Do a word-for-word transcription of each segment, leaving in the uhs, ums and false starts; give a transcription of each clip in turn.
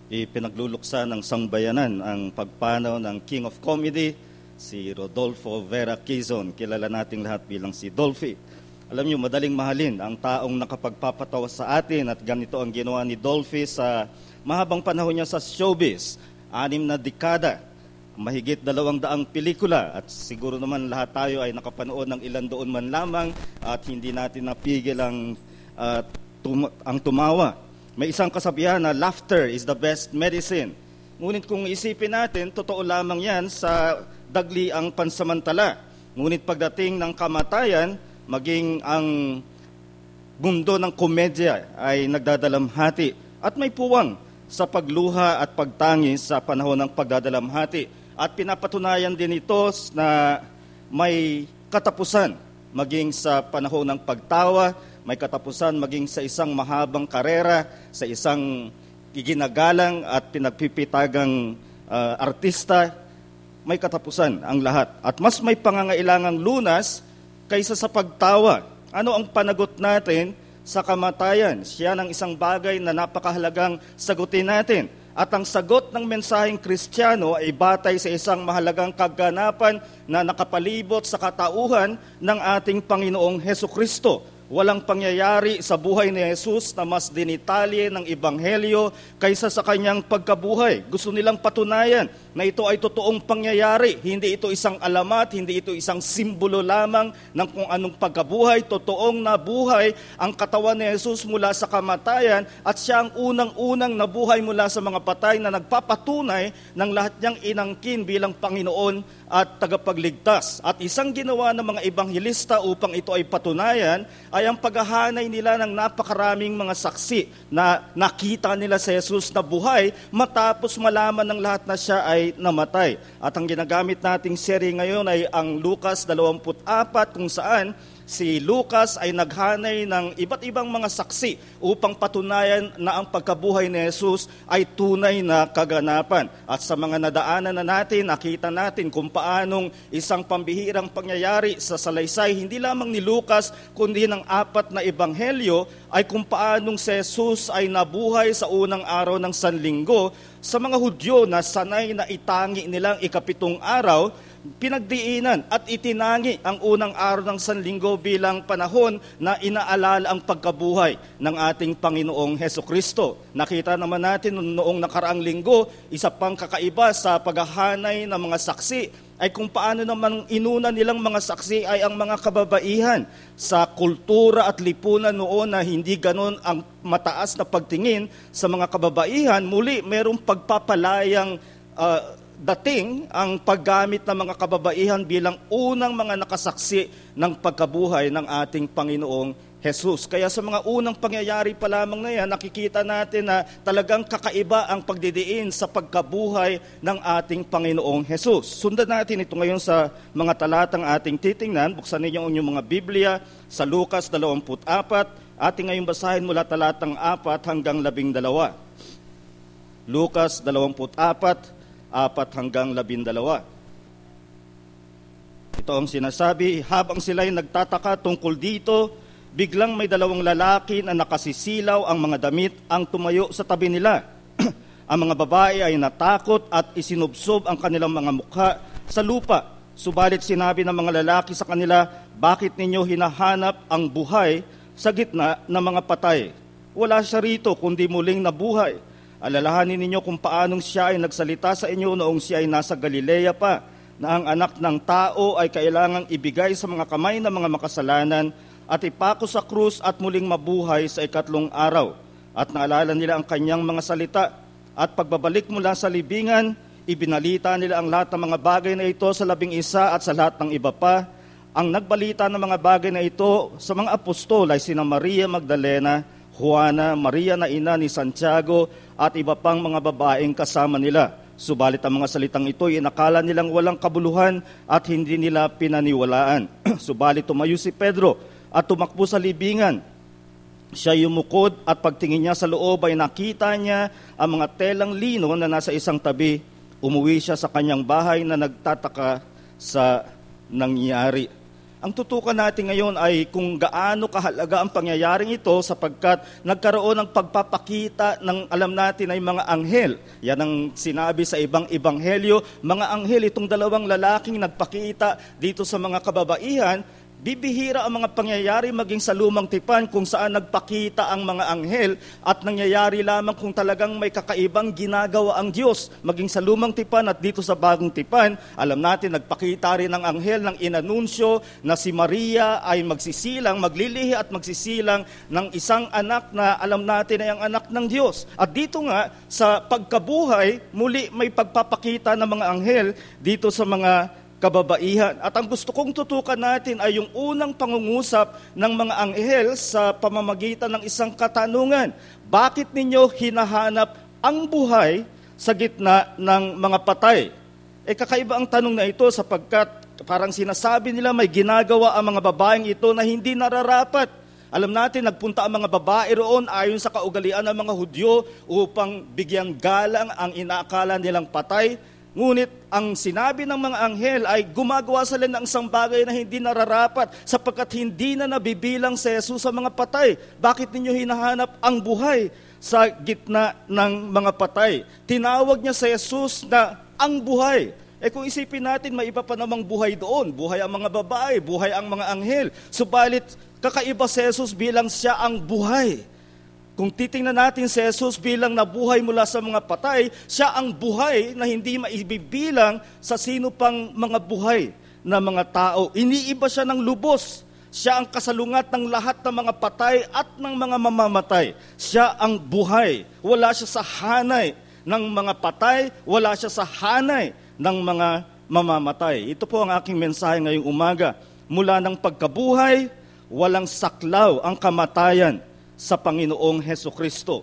ipinagluluksa ng sangbayanan ang pagpanaw ng King of Comedy, si Rodolfo Vera Quezon. Kilala nating lahat bilang si Dolphy. Alam niyo, madaling mahalin ang taong nakapagpapatawa sa atin at ganito ang ginawa ni Dolphy sa mahabang panahon niya sa showbiz. Anim na dekada, mahigit dalawang daang pelikula at siguro naman lahat tayo ay nakapanood ng ilan doon man lamang at hindi natin napigil ang, uh, tum- ang tumawa. May isang kasabihan na laughter is the best medicine. Ngunit kung isipin natin, totoo lamang yan sa dagli ang pansamantala. Ngunit pagdating ng kamatayan, maging ang mundo ng komedya ay nagdadalamhati at may puwang sa pagluha at pagtangis sa panahon ng pagdadalamhati. At pinapatunayan din ito na may katapusan maging sa panahon ng pagtawa, may katapusan maging sa isang mahabang karera, sa isang iginagalang at pinagpipitagang uh, artista, may katapusan ang lahat. At mas may pangangailangang lunas kaysa sa pagtawa. Ano ang panagot natin sa kamatayan? Siya ng isang bagay na napakahalagang sagutin natin. At ang sagot ng mensaheng Kristiyano ay batay sa isang mahalagang kaganapan na nakapalibot sa katauhan ng ating Panginoong Hesukristo. Walang pangyayari sa buhay ni Jesus na mas dinitalye ng Ebanghelyo kaysa sa kanyang pagkabuhay. Gusto nilang patunayan na ito ay totoong pangyayari. Hindi ito isang alamat, hindi ito isang simbolo lamang ng kung anong pagkabuhay. Totoong nabuhay ang katawan ni Jesus mula sa kamatayan at siya ang unang-unang nabuhay mula sa mga patay na nagpapatunay ng lahat niyang inangkin bilang Panginoon at tagapagligtas. At isang ginawa ng mga ebanghelista upang ito ay patunayan ay ang paghahanay nila ng napakaraming mga saksi na nakita nila si Jesus na buhay matapos malaman ng lahat na siya ay namatay. At ang ginagamit nating serye ngayon ay ang Lucas twenty-four kung saan si Lucas ay naghanay ng iba't ibang mga saksi upang patunayan na ang pagkabuhay ni Jesus ay tunay na kaganapan. At sa mga nadaanan na natin, nakita natin kung paanong isang pambihirang pangyayari sa salaysay, hindi lamang ni Lucas, kundi ng apat na ebanghelyo, ay kung paanong si Jesus ay nabuhay sa unang araw ng Sanlinggo. Sa mga Hudyo na sanay na itangi nilang ikapitong araw, pinagdiinan at itinangi ang unang araw ng Sanlinggo bilang panahon na inaalala ang pagkabuhay ng ating Panginoong Hesukristo. Nakita naman natin noong nakaraang linggo, isa pang kakaiba sa paghahanay ng mga saksi ay kung paano naman inuna nilang mga saksi ay ang mga kababaihan. Sa kultura at lipunan noon na hindi ganon ang mataas na pagtingin sa mga kababaihan, muli merong pagpapalayang uh, dating ang paggamit ng mga kababaihan bilang unang mga nakasaksi ng pagkabuhay ng ating Panginoong Jesus. Kaya sa mga unang pangyayari pa lamang na yan, nakikita natin na talagang kakaiba ang pagdidiin sa pagkabuhay ng ating Panginoong Jesus. Sundan natin ito ngayon sa mga talatang ating titingnan. Buksan ninyo ang inyong mga Biblia sa Lucas twenty-four. Ating ngayong basahin mula talatang apat hanggang labing dalawa. Lucas twenty-four, apat hanggang labindalawa. Ito ang sinasabi, habang sila'y nagtataka tungkol dito, biglang may dalawang lalaki na nakasisilaw ang mga damit ang tumayo sa tabi nila. Ang mga babae ay natakot at isinubsob ang kanilang mga mukha sa lupa. Subalit sinabi ng mga lalaki sa kanila, bakit ninyo hinahanap ang buhay sa gitna ng mga patay? Wala siya rito kundi muling nabuhay. Alalahanin ninyo kung paanong siya ay nagsalita sa inyo noong siya ay nasa Galilea pa, na ang anak ng tao ay kailangang ibigay sa mga kamay ng mga makasalanan at ipako sa krus at muling mabuhay sa ikatlong araw. At naalala nila ang kanyang mga salita at pagbabalik mula sa libingan, ibinalita nila ang lahat ng mga bagay na ito sa labing isa at sa lahat ng iba pa. Ang nagbalita ng mga bagay na ito sa mga apostol ay sina Maria Magdalena, Juana, Maria na ina ni Santiago at iba pang mga babaeng kasama nila. Subalit ang mga salitang ito ay inakala nilang walang kabuluhan at hindi nila pinaniwalaan. Subalit tumayo si Pedro at tumakbo sa libingan. Siya yumukod at pagtingin niya sa loob ay nakita niya ang mga telang lino na nasa isang tabi. Umuwi siya sa kanyang bahay na nagtataka sa nangyari. Ang tutukan natin ngayon ay kung gaano kahalaga ang pangyayaring ito sapagkat nagkaroon ng pagpapakita ng alam natin ay mga anghel. Yan ang sinabi sa ibang ebanghelyo, mga anghel, itong dalawang lalaking nagpakita dito sa mga kababaihan. Bibihira ang mga pangyayari maging sa lumang tipan kung saan nagpakita ang mga anghel at nangyayari lamang kung talagang may kakaibang ginagawa ang Diyos. Maging sa lumang tipan at dito sa bagong tipan, alam natin nagpakita rin ng anghel ng inanunsyo na si Maria ay magsisilang, maglilihi at magsisilang ng isang anak na alam natin ay ang anak ng Diyos. At dito nga sa pagkabuhay, muli may pagpapakita ng mga anghel dito sa mga kababaihan. At ang gusto kong tutukan natin ay yung unang pangungusap ng mga anghel sa pamamagitan ng isang katanungan. Bakit ninyo hinahanap ang buhay sa gitna ng mga patay? E kakaiba ang tanong na ito sapagkat parang sinasabi nila may ginagawa ang mga babaeng ito na hindi nararapat. Alam natin, nagpunta ang mga babae roon ayon sa kaugalian ng mga Hudyo upang bigyan galang ang inaakala nilang patay. Ngunit ang sinabi ng mga anghel ay gumagawa sila ng isang bagay na hindi nararapat sapagkat hindi na nabibilang si Jesus sa mga patay. Bakit ninyo hinahanap ang buhay sa gitna ng mga patay? Tinawag niya si Jesus na ang buhay. Eh kung isipin natin, may iba pa namang buhay doon. Buhay ang mga babae, buhay ang mga anghel. Subalit, kakaiba si Jesus bilang siya ang buhay. Kung titingnan natin si Jesus bilang nabuhay mula sa mga patay, siya ang buhay na hindi maibibilang sa sino pang mga buhay na mga tao. Iniiba siya ng lubos. Siya ang kasalungat ng lahat ng mga patay at ng mga mamamatay. Siya ang buhay. Wala siya sa hanay ng mga patay, wala siya sa hanay ng mga mamamatay. Ito po ang aking mensahe ngayong umaga. Mula ng pagkabuhay, walang saklaw ang kamatayan sa Panginoong Hesukristo.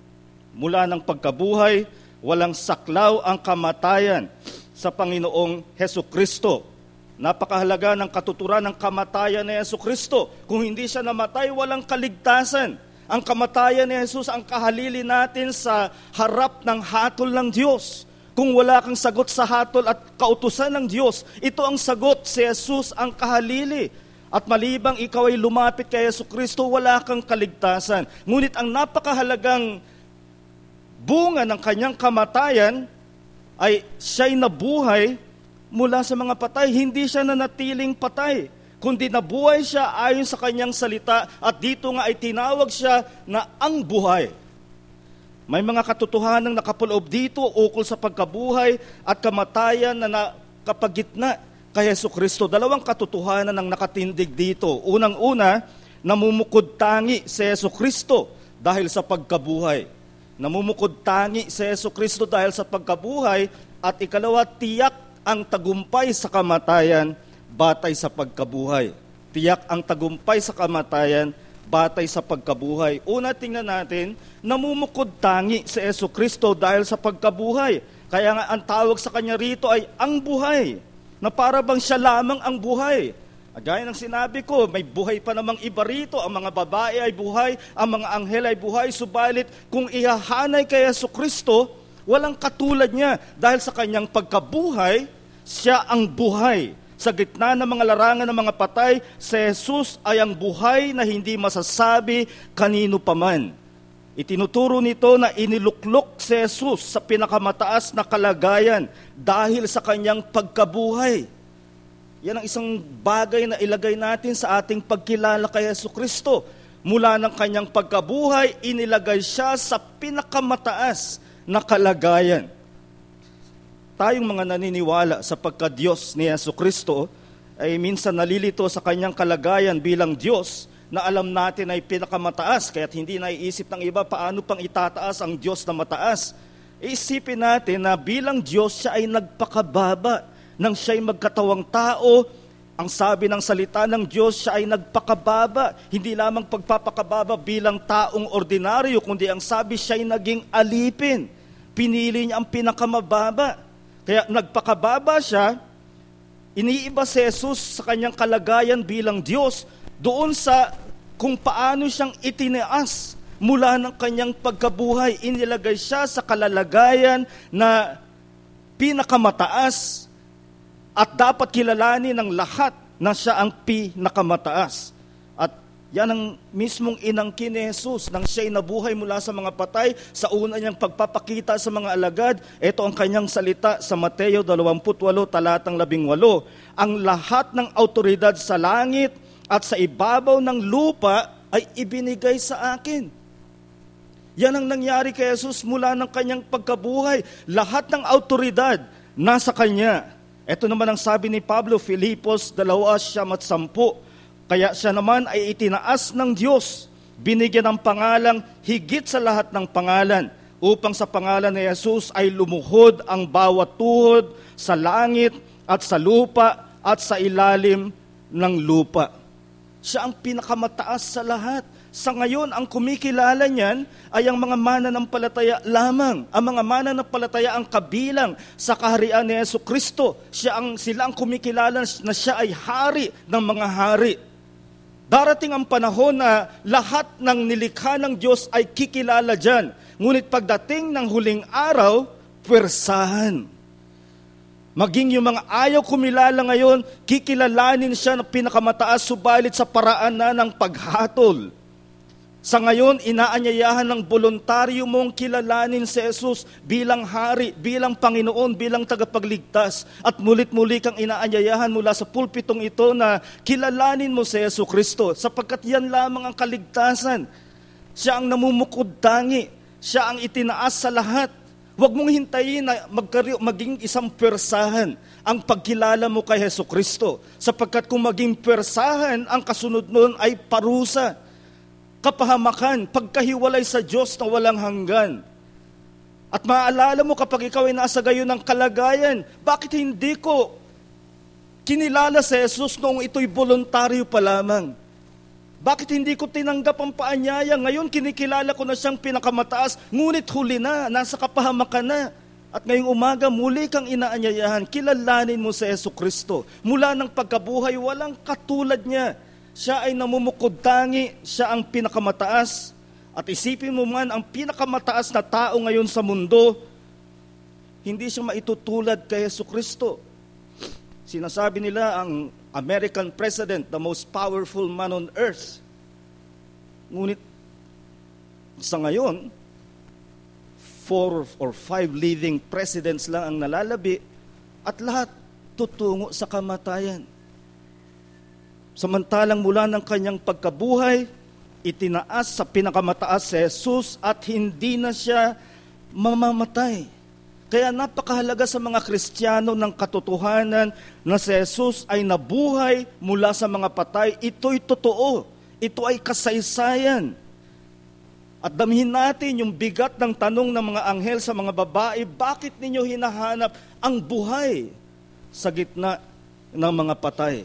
Mula ng pagkabuhay, walang saklaw ang kamatayan sa Panginoong Hesukristo. Napakahalaga ng katuturan ng kamatayan ni Hesukristo. Kung hindi siya namatay, walang kaligtasan. Ang kamatayan ni Jesus ang kahalili natin sa harap ng hatol ng Diyos. Kung wala kang sagot sa hatol at kautusan ng Diyos, ito ang sagot, si Jesus ang kahalili. At malibang ikaw ay lumapit kay Hesukristo, wala kang kaligtasan. Ngunit ang napakahalagang bunga ng kanyang kamatayan ay siya'y nabuhay mula sa mga patay. Hindi siya nanatiling patay, kundi nabuhay siya ayon sa kanyang salita at dito nga ay tinawag siya na ang buhay. May mga katotohanang nakapuloob dito ukol sa pagkabuhay at kamatayan na nakapagitna kay Hesukristo. Dalawang katotohanan ang nakatindig dito. Unang-una, namumukod tangi si Hesukristo dahil sa pagkabuhay. Namumukod tangi si Hesukristo dahil sa pagkabuhay. At ikalawa, tiyak ang tagumpay sa kamatayan batay sa pagkabuhay. Tiyak ang tagumpay sa kamatayan batay sa pagkabuhay. Una, tingnan natin, namumukod tangi si Hesukristo dahil sa pagkabuhay. Kaya nga ang tawag sa kanya rito ay ang buhay, na para bang siya lamang ang buhay. Gaya ng sinabi ko, may buhay pa namang iba rito. Ang mga babae ay buhay, ang mga anghel ay buhay. Subalit kung ihahanay kay Hesukristo, walang katulad niya. Dahil sa kanyang pagkabuhay, siya ang buhay. Sa gitna ng mga larangan ng mga patay, si Jesus ay ang buhay na hindi masasabi kanino paman. Itinuturo nito na iniluklok si Jesus sa pinakamataas na kalagayan dahil sa kanyang pagkabuhay. Yan ang isang bagay na ilagay natin sa ating pagkilala kay Hesukristo. Mula ng kanyang pagkabuhay, inilagay siya sa pinakamataas na kalagayan. Tayong mga naniniwala sa pagka-Diyos ni Hesukristo ay minsan nalilito sa kanyang kalagayan bilang Diyos na alam natin ay pinakamataas, kaya't hindi naiisip ng iba paano pang itataas ang Diyos na mataas. Isipin natin na bilang Diyos siya ay nagpakababa nang siya'y magkatawang tao. Ang sabi ng salita ng Diyos, siya ay nagpakababa. Hindi lamang pagpapakababa bilang taong ordinaryo, kundi ang sabi siya'y naging alipin. Pinili niya ang pinakamababa. Kaya nagpakababa siya, iniiba si Jesus sa kanyang kalagayan bilang Diyos doon sa kung paano siyang itinaas mula ng kanyang pagkabuhay. Inilagay siya sa kalalagayan na pinakamataas at dapat kilalanin ng lahat na siya ang pinakamataas. At yan ang mismong inangkin ni Jesus nang siya'y nabuhay mula sa mga patay, sa una niyang pagpapakita sa mga alagad. Ito ang kanyang salita sa Mateo twenty-eight, talatang labing walo. Ang lahat ng autoridad sa langit at sa ibabaw ng lupa ay ibinigay sa akin. Yan ang nangyari kay Jesus mula ng kanyang pagkabuhay. Lahat ng autoridad nasa kanya. Ito naman ang sabi ni Pablo, Filipos two siyam at sampu. Kaya siya naman ay itinaas ng Diyos, binigyan ng pangalang higit sa lahat ng pangalan, upang sa pangalan ni Jesus ay lumuhod ang bawat tuhod sa langit at sa lupa at sa ilalim ng lupa. Siya ang pinakamataas sa lahat. Sa ngayon, ang kumikilala niyan ay ang mga mananampalataya lamang. Ang mga mananampalataya ang kabilang sa kaharian ni Jesucristo. Siya ang, sila ang kumikilala na siya ay hari ng mga hari. Darating ang panahon na lahat ng nilikha ng Diyos ay kikilala dyan. Ngunit pagdating ng huling araw, pwersahan. Maging yung mga ayaw kumilala ngayon, kikilalanin siya ng pinakamataas, subalit sa paraan na ng paghatol. Sa ngayon, inaanyayahan ng voluntaryo mong kilalanin si Jesus bilang hari, bilang Panginoon, bilang tagapagligtas. At mulit-muli kang inaanyayahan mula sa pulpitong ito na kilalanin mo si Jesucristo, sapagkat yan lamang ang kaligtasan. Siya ang namumukod tangi, siya ang itinaas sa lahat. Huwag mong hintayin na magkari- maging isang persahan ang pagkilala mo kay Jesucristo, sapagkat kung maging persahan, ang kasunod nun ay parusa, kapahamakan, pagkahiwalay sa Diyos na walang hanggan. At maaalala mo kapag ikaw ay nasa gayon ng kalagayan, bakit hindi ko kinilala si Jesus noong ito'y voluntaryo pa lamang? Bakit hindi ko tinanggap ang paanyaya? Ngayon kinikilala ko na siyang pinakamataas, ngunit huli na, nasa kapahamakan na. At ngayong umaga, muli kang inaanyayahan, kilalanin mo si Jesucristo. Mula ng pagkabuhay, walang katulad niya. Siya ay namumukod tangi, siya ang pinakamataas. At isipin mo man, ang pinakamataas na tao ngayon sa mundo, hindi siya maitutulad kay Jesucristo. Sinasabi nila ang American president, the most powerful man on earth. Ngunit sa ngayon, four or five living presidents lang ang nalalabi at lahat tutungo sa kamatayan. Samantalang mula ng kanyang pagkabuhay, itinaas sa pinakamataas si Jesus at hindi na siya mamamatay. Kaya napakahalaga sa mga Kristiyano ng katotohanan na si Jesus ay nabuhay mula sa mga patay. Ito'y totoo. Ito ay kasaysayan. At damhin natin yung bigat ng tanong ng mga anghel sa mga babae, bakit ninyo hinahanap ang buhay sa gitna ng mga patay?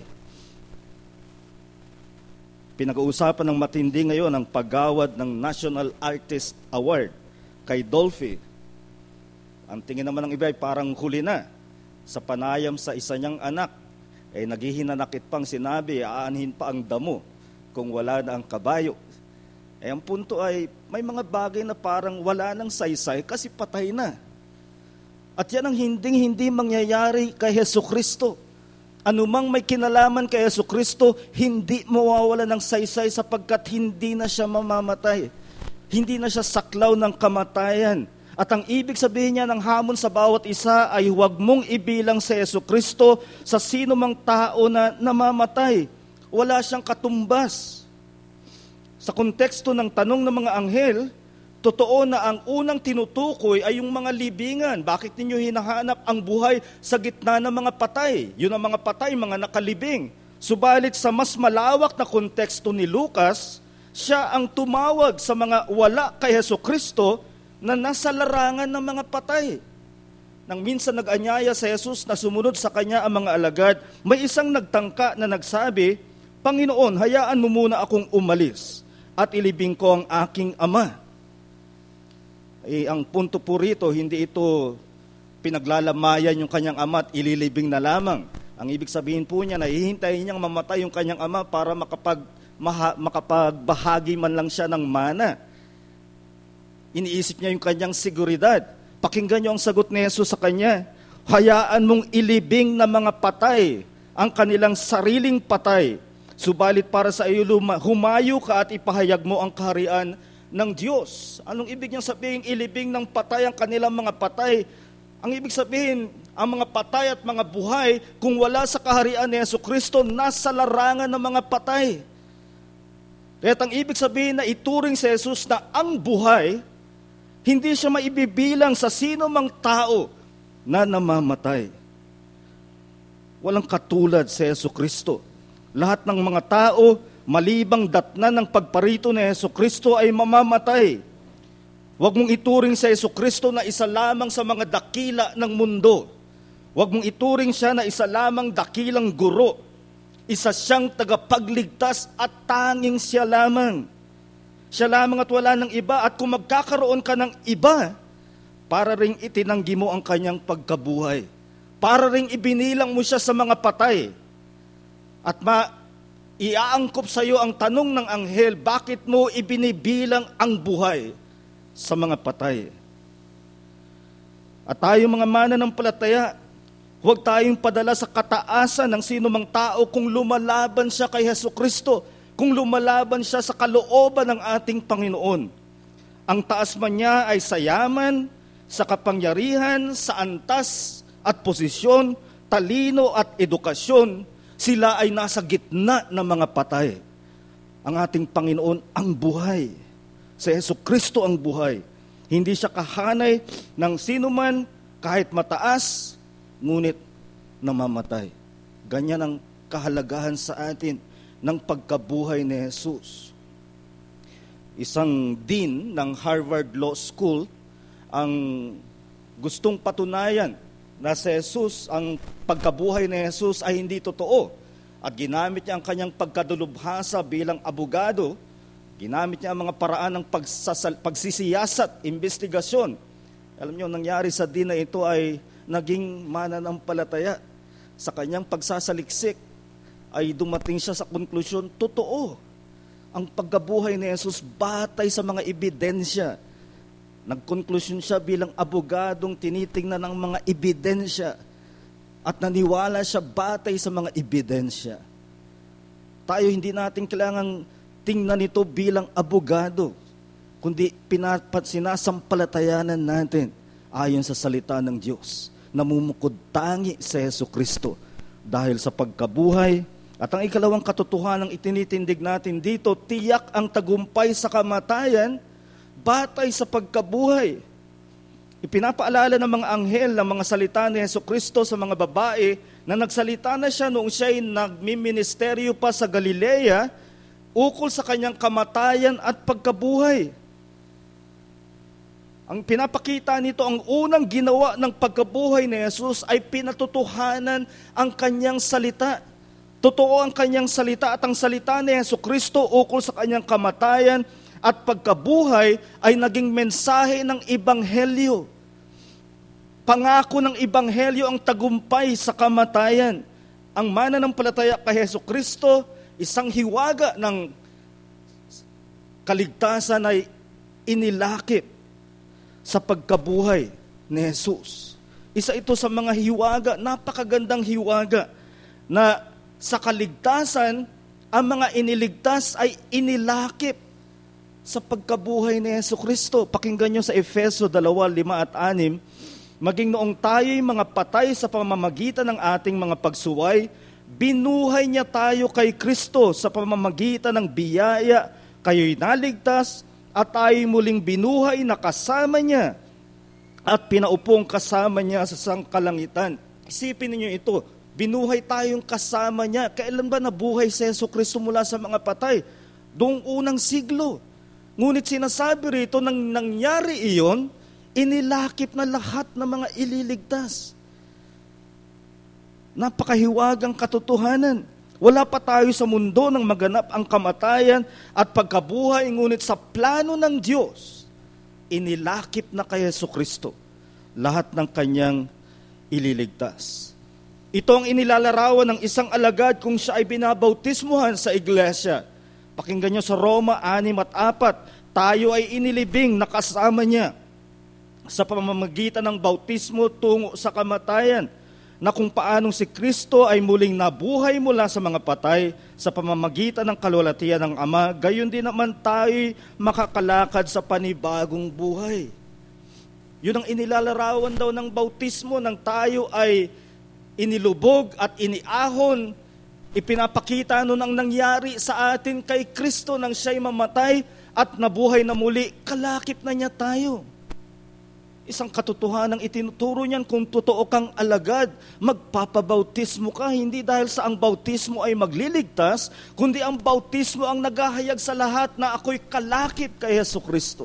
Pinag-uusapan ng matindi ngayon ang paggawad ng National Artist Award kay Dolphy. Ang tingin naman ng iba ay parang huli na. Sa panayam sa isa niyang anak, eh naghihinanakit pang sinabi, aanhin pa ang damo kung wala na ang kabayo. Eh ang punto ay, may mga bagay na parang wala nang saysay kasi patay na. At yan ang hinding-hindi mangyayari kay Jesucristo. Anumang may kinalaman kay Jesucristo, hindi mawawala ng saysay sapagkat hindi na siya mamamatay. Hindi na siya saklaw ng kamatayan. At ang ibig sabihin niya ng hamon sa bawat isa ay huwag mong ibilang si Jesucristo sa sino mang tao na namamatay. Wala siyang katumbas. Sa konteksto ng tanong ng mga anghel, totoo na ang unang tinutukoy ay yung mga libingan. Bakit ninyo hinahanap ang buhay sa gitna ng mga patay? Yun ang mga patay, mga nakalibing. Subalit sa mas malawak na konteksto ni Lucas, siya ang tumawag sa mga wala kay Jesucristo na nasa larangan ng mga patay. Nang minsan nag-anyaya sa Jesus na sumunod sa kanya ang mga alagad, may isang nagtangka na nagsabi, Panginoon, hayaan mo muna akong umalis at ilibing ko ang aking ama. Eh, ang punto po rito, hindi ito pinaglalamayan yung kanyang ama at ililibing na lamang. Ang ibig sabihin po niya na hihintayin niyang mamatay yung kanyang ama para makapag, maha, makapagbahagi man lang siya ng mana. Iniisip niya yung kanyang seguridad. Pakinggan niyo ang sagot ni Jesus sa kanya. Hayaan mong ilibing na mga patay ang kanilang sariling patay. Subalit para sa iyo humayo ka at ipahayag mo ang kaharian ng Diyos. Anong ibig niyang sabihin? Ilibing ng patay ang kanilang mga patay. Ang ibig sabihin, ang mga patay at mga buhay, kung wala sa kaharian ni Jesucristo, nasa larangan ng mga patay. Kaya ang ibig sabihin na ituring si Jesus na ang buhay, hindi siya maibibilang sa sino mang tao na namamatay. Walang katulad si Jesucristo. Lahat ng mga tao, malibang datnan ng pagparito ni Jesucristo ay mamamatay. Huwag mong ituring si Jesucristo na isa lamang sa mga dakila ng mundo. Huwag mong ituring siya na isa lamang dakilang guro. Isa siyang tagapagligtas at tanging siya lamang. Siya lamang at wala ng iba. At kung magkakaroon ka ng iba, para ring itinanggi mo ang kanyang pagkabuhay. Para ring ibinilang mo siya sa mga patay. At ma, iaangkop sa iyo ang tanong ng anghel, bakit mo ibinibilang ang buhay sa mga patay? At tayo mga mananampalataya, huwag tayong padala sa kataasan ng sino mang tao kung lumalaban siya kay Jesucristo, kung lumalaban siya sa kalooban ng ating Panginoon. Ang taas man niya ay sa yaman, sa kapangyarihan, sa antas at posisyon, talino at edukasyon, sila ay nasa gitna ng mga patay. Ang ating Panginoon ang buhay. Si Jesucristo ang buhay. Hindi siya kahanay ng sinuman kahit mataas, ngunit namamatay. Ganyan ang kahalagahan sa atin ng pagkabuhay ni Jesus. Isang dean ng Harvard Law School ang gustong patunayan na si Jesus, ang pagkabuhay ni Jesus ay hindi totoo. At ginamit niya ang kanyang pagkadulubhasa bilang abogado, ginamit niya ang mga paraan ng pagsasal, pagsisiyasat, investigasyon. Alam niyo, nangyari sa din na ito ay naging mananampalataya. Sa kanyang pagsasaliksik ay dumating siya sa konklusyon, totoo. Ang pagkabuhay ni Jesus batay sa mga ebidensya. Nagkonklusyon siya bilang abogadong tinitingnan ng mga ebidensya at naniwala siya batay sa mga ebidensya. Tayo hindi natin kailangang tingnan ito bilang abogado, kundi pinapat sinasampalatayanan natin ayon sa salita ng Diyos. Namumukod tangi sa Jesucristo dahil sa pagkabuhay. At ang ikalawang katotohanan itinitindig natin dito, tiyak ang tagumpay sa kamatayan batay sa pagkabuhay. Ipinapaalala ng mga anghel ng mga salita ni Jesucristo sa mga babae na nagsalita na siya noong siya'y nagmiministeryo pa sa Galilea ukol sa kanyang kamatayan at pagkabuhay. Ang pinapakita nito, ang unang ginawa ng pagkabuhay ni Jesus ay pinatutuhanan ang kanyang salita. Totoo ang kanyang salita at ang salita ni Jesucristo ukol sa kanyang kamatayan at pagkabuhay ay naging mensahe ng Ebanghelyo. Pangako ng Ebanghelyo ang tagumpay sa kamatayan. Ang mananampalataya kay Jesucristo, isang hiwaga ng kaligtasan ay inilakip sa pagkabuhay ni Jesus. Isa ito sa mga hiwaga, napakagandang hiwaga, na sa kaligtasan, ang mga iniligtas ay inilakip sa pagkabuhay ni Jesucristo. Pakinggan nyo sa Efeso two, five at six, maging noong tayo'y mga patay sa pamamagitan ng ating mga pagsuway, binuhay niya tayo kay Kristo sa pamamagitan ng biyaya, kayo'y naligtas at tayo'y muling binuhay na kasama niya at pinaupong kasama niya sa sangkalangitan. Isipin niyo ito, binuhay tayong kasama niya. Kailan ba nabuhay si Jesucristo mula sa mga patay? Doong unang siglo. Ngunit sinasabi rito, nang nangyari iyon, inilakip na lahat ng mga ililigtas. Napakahiwagang katotohanan. Wala pa tayo sa mundo nang maganap ang kamatayan at pagkabuhay, ngunit sa plano ng Diyos, inilakip na kay Jesucristo lahat ng kanyang ililigtas. Ito ang inilalarawan ng isang alagad kung siya ay binabautismuhan sa iglesia. Pakinggan nyo sa Roma six at four, tayo ay inilibing na kasama niya sa pamamagitan ng bautismo tungo sa kamatayan, na kung paanong si Kristo ay muling nabuhay mula sa mga patay sa pamamagitan ng kalwalhatian ng Ama, gayon din naman tayo makakalakad sa panibagong buhay. Yun ang inilalarawan daw ng bautismo, nang tayo ay inilubog at iniahon. Ipinapakita nun ang nangyari sa atin kay Kristo nang siya'y mamatay at nabuhay na muli, kalakip na niya tayo. Isang katotohanan itinuturo niyan, kung totoo kang alagad, magpapabautismo ka, hindi dahil sa ang bautismo ay magliligtas, kundi ang bautismo ang naghahayag sa lahat na ako'y kalakip kay Jesucristo.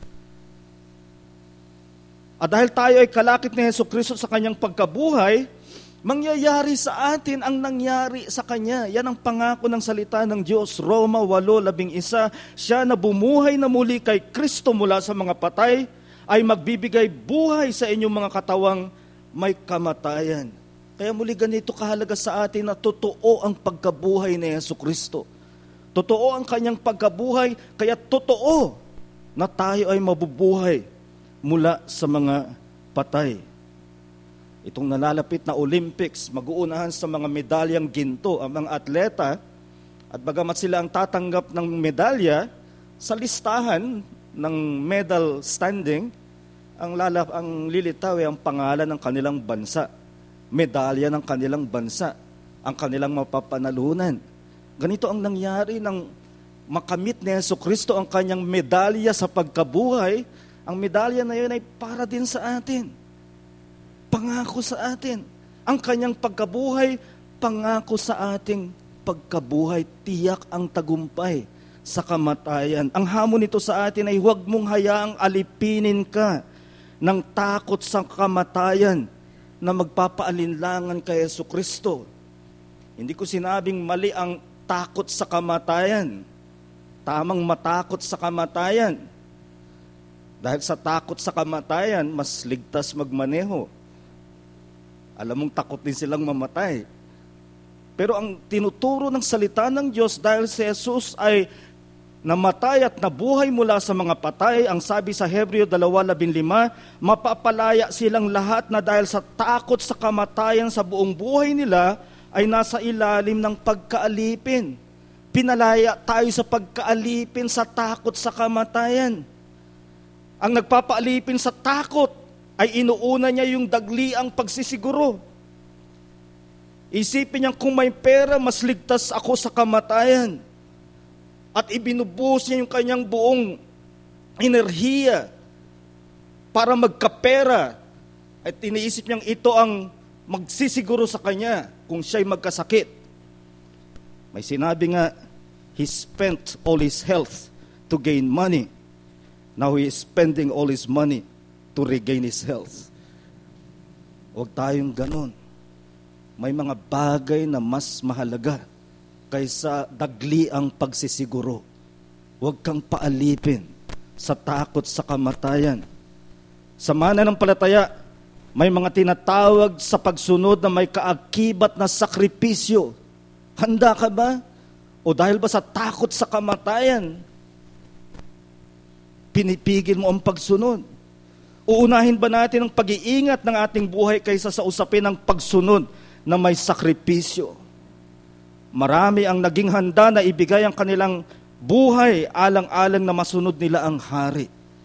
At dahil tayo ay kalakip ni Jesucristo sa kanyang pagkabuhay, mangyayari sa atin ang nangyari sa Kanya. Yan ang pangako ng salita ng Diyos. Roma eight labing one, siya na bumuhay na muli kay Kristo mula sa mga patay, ay magbibigay buhay sa inyong mga katawang may kamatayan. Kaya muli ganito kahalaga sa atin na totoo ang pagkabuhay ni Jesucristo. Totoo ang kanyang pagkabuhay, kaya totoo na tayo ay mabubuhay mula sa mga patay. Itong nalalapit na Olympics, mag-uunahan sa mga medalyang ginto ang mga atleta, at bagamat sila ang tatanggap ng medalya, sa listahan ng medal standing, ang lalap ang lilitaw ay ang pangalan ng kanilang bansa, medalya ng kanilang bansa, ang kanilang mapapanalunan. Ganito ang nangyari nang makamit ni Jesucristo ang kanyang medalya sa pagkabuhay. Ang medalya na yun ay para din sa atin. Pangako sa atin. Ang kanyang pagkabuhay, pangako sa ating pagkabuhay, tiyak ang tagumpay sa kamatayan. Ang hamon nito sa atin ay huwag mong hayaang alipinin ka ng takot sa kamatayan na magpapaalinlangan kay Jesucristo. Hindi ko sinabing mali ang takot sa kamatayan. Tamang matakot sa kamatayan. Dahil sa takot sa kamatayan, mas ligtas magmaneho. Alam mong takot din silang mamatay. Pero ang tinuturo ng salita ng Diyos, dahil si Jesus ay namatay at nabuhay mula sa mga patay, ang sabi sa Hebreo two fifteen, mapapalaya silang lahat na dahil sa takot sa kamatayan sa buong buhay nila ay nasa ilalim ng pagkaalipin. Pinalaya tayo sa pagkaalipin sa takot sa kamatayan. Ang nagpapaalipin sa takot ay inuuna niya yung dagliang pagsisiguro. Isipin niya, kung may pera, mas ligtas ako sa kamatayan. At ibinubuhos niya yung kanyang buong enerhiya para magkapera. At iniisip niyang ito ang magsisiguro sa kanya kung siya'y magkasakit. May sinabi nga, he spent all his health to gain money. Now he is spending all his money to regain his health. Huwag tayong ganun. May mga bagay na mas mahalaga kaysa dagli ang pagsisiguro. Huwag kang paalipin sa takot sa kamatayan. Sa mananampalataya, may mga tinatawag sa pagsunod na may kaakibat na sakripisyo. Handa ka ba? O dahil ba sa takot sa kamatayan, pinipigil mo ang pagsunod? Uunahin ba natin ang pag-iingat ng ating buhay kaysa sa usapin ng pagsunod na may sakripisyo? Marami ang naging handa na ibigay ang kanilang buhay alang-alang na masunod nila ang hari.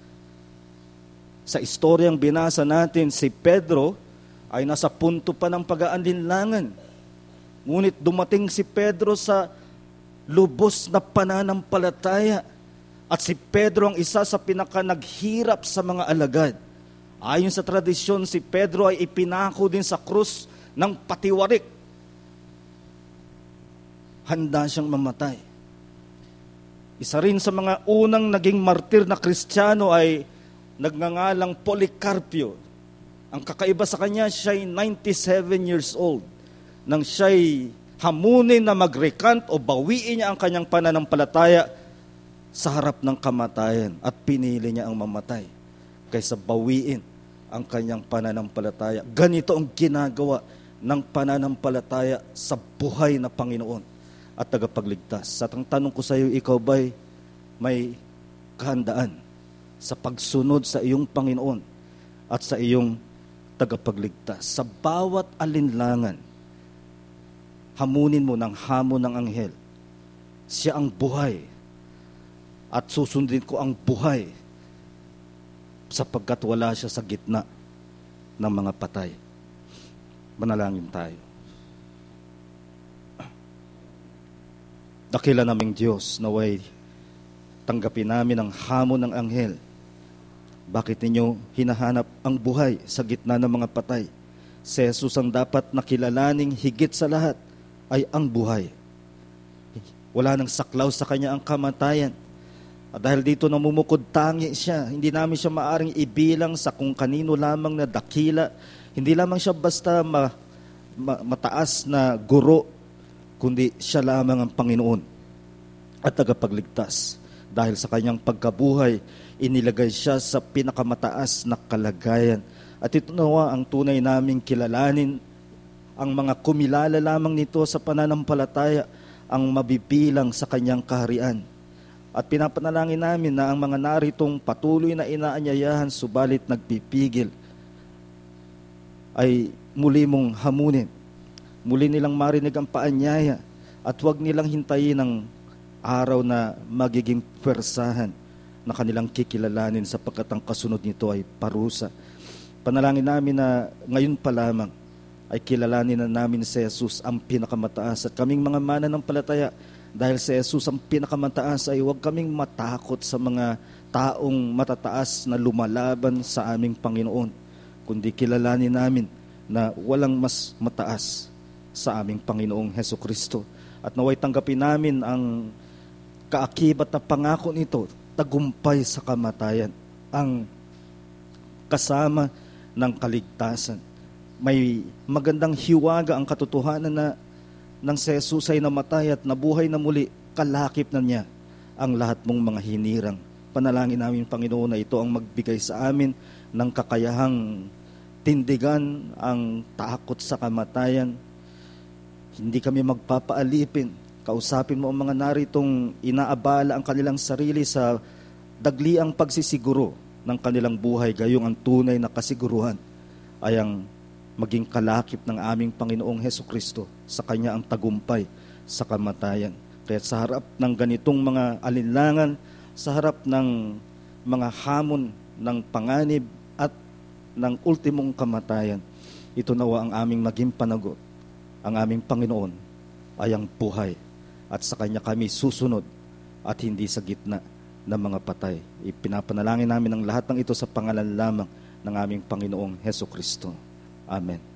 Sa istoryang binasa natin, si Pedro ay nasa punto pa ng pag-aalinlangan. Ngunit dumating si Pedro sa lubos na pananampalataya. At si Pedro ang isa sa pinakanaghirap sa mga alagad. Ayon sa tradisyon, si Pedro ay ipinako din sa krus ng patiwarik. Handa siyang mamatay. Isa rin sa mga unang naging martir na Kristiyano ay nagngangalang Policarpio. Ang kakaiba sa kanya, siya'y ninety-seven years old. Nang siya'y hamunin na mag-recant o bawiin niya ang kanyang pananampalataya sa harap ng kamatayan at pinili niya ang mamatay kaysa bawiin ang kanyang pananampalataya. Ganito ang ginagawa ng pananampalataya sa buhay na Panginoon at tagapagligtas. At ang tanong ko sa iyo, ikaw ba'y may kahandaan sa pagsunod sa iyong Panginoon at sa iyong tagapagligtas. Sa bawat alinlangan, hamunin mo ng hamon ng anghel. Siya ang buhay. At susundin ko ang buhay sapagkat wala siya sa gitna ng mga patay. Manalangin tayo. Dakila naming Diyos, naway tanggapin namin ang hamon ng anghel. Bakit ninyo hinahanap ang buhay sa gitna ng mga patay? Si Jesus ang dapat nakilalaning higit sa lahat ay ang buhay. Wala nang saklaw sa kanya ang kamatayan. At dahil dito namumukod tangi siya, hindi namin siya maaring ibilang sa kung kanino lamang na dakila. Hindi lamang siya basta ma, ma, mataas na guro, kundi siya lamang ang Panginoon at tagapagligtas. Dahil sa kanyang pagkabuhay, inilagay siya sa pinakamataas na kalagayan. At ito nawa ang tunay naming kilalanin, ang mga kumilala lamang nito sa pananampalataya ang mabibilang sa kanyang kaharian. At pinapanalangin namin na ang mga naritong patuloy na inaanyayahan subalit nagpipigil ay muli mong hamunin. Muli nilang marinig ang paanyaya at huwag nilang hintayin ang araw na magiging pwersahan na kanilang kikilalanin sapagkat ang kasunod nito ay parusa. Panalangin namin na ngayon pa lamang ay kilalanin na namin si Jesus ang pinakamataas at kaming mga mananampalataya dahil si Jesus ang pinakamataas ay huwag kaming matakot sa mga taong matataas na lumalaban sa aming Panginoon, kundi kilalanin namin na walang mas mataas sa aming Panginoong Hesukristo. At naway tanggapin namin ang kaakibat na pangako nito, tagumpay sa kamatayan, ang kasama ng kaligtasan. May magandang hiwaga ang katotohanan na nang si Jesus ay namatay at nabuhay na muli, kalakip na niya ang lahat mong mga hinirang. Panalangin namin, Panginoon, na ito ang magbigay sa amin ng kakayahang tindigan ang takot sa kamatayan. Hindi kami magpapaalipin. Kausapin mo ang mga naritong inaabala ang kanilang sarili sa dagliang pagsisiguro ng kanilang buhay, gayong ang tunay na kasiguruhan ay ang maging kalakip ng aming Panginoong Hesukristo, sa Kanya ang tagumpay sa kamatayan. Kaya sa harap ng ganitong mga alinlangan, sa harap ng mga hamon ng panganib at ng ultimong kamatayan, ito nawa ang aming maging panagot. Ang aming Panginoon ay ang buhay at sa Kanya kami susunod at hindi sa gitna ng mga patay. Ipinapanalangin namin ang lahat ng ito sa pangalan lamang ng aming Panginoong Hesukristo. Amen.